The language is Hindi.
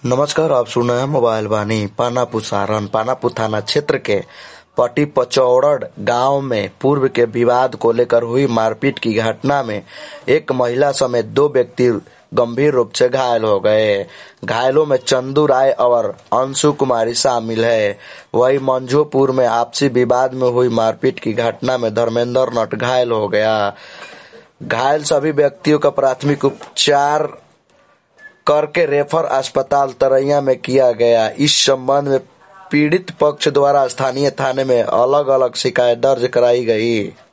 नमस्कार, आप सुन रहे हैं मोबाइल वाणी। पानापुर सारण पानापुर थाना क्षेत्र के पटी पचौड़ गांव में पूर्व के विवाद को लेकर हुई मारपीट की घटना में एक महिला समेत 2 व्यक्ति गंभीर रूप से घायल हो गए। घायलों में चंदू राय और अंशु कुमारी शामिल है। वहीं मंझोपुर में आपसी विवाद में हुई मारपीट की घटना में धर्मेंद्र नट घायल हो गया। घायल सभी व्यक्तियों का प्राथमिक उपचार करके रेफर अस्पताल तरैया में किया गया। इस संबंध में पीड़ित पक्ष द्वारा स्थानीय थाने में अलग अलग शिकायत दर्ज कराई गई।